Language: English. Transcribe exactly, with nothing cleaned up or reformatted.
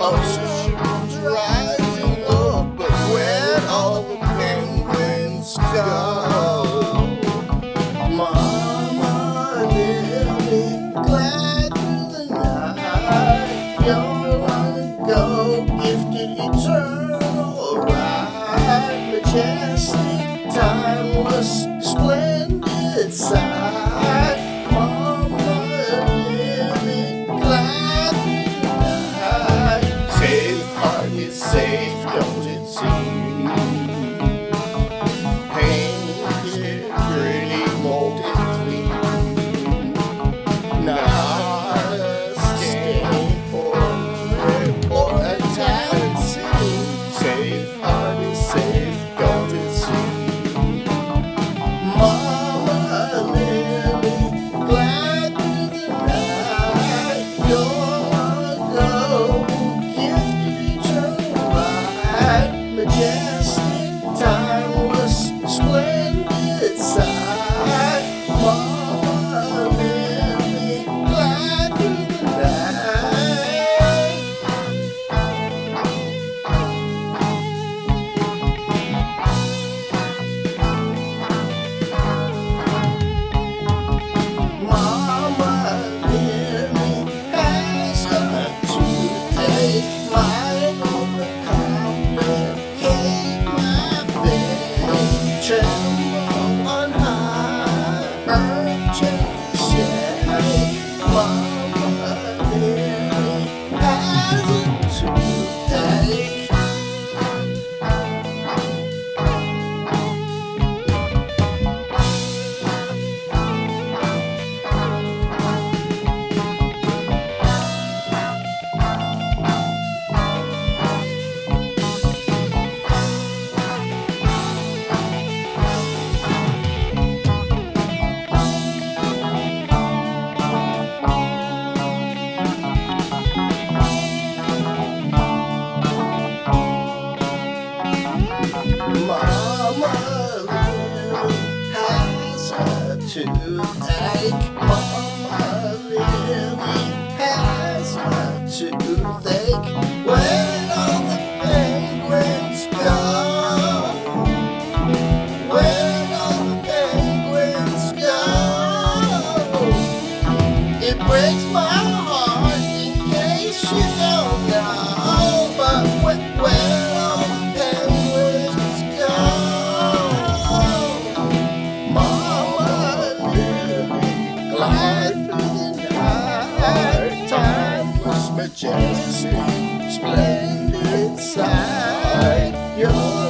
ocean's rising up, but where'd all the penguins go? Mama, Lily, glide through the night. You're long ago gifted eternal right. Majestic, timeless, splendid sight. Mama, Lily, glide through the night. Safe, heart is safe, don't it seem? Painted, pretty, molded clean. Not a stain for or a talent scene. Safe, heart is safe, don't it seem? Mama, Lily, glide through the night. You're long ago gifted eternal right. Majestic, timeless, splendid sight. Mama, Lily, glide through the night. Mama, Lily, has got to take my overcomplicate my fate. Tremble on high, urgency. Mama, Lily, has it to take. Mama, Lily, has a toothache. Mama, Lily, has a toothache. Where'd all the penguins go? Where'd all the penguins go? It breaks my heart in case you don't know, but where, where'd all the penguins go? Mama, Lily, glide through the night. Timeless, majestic, splendid sight. You're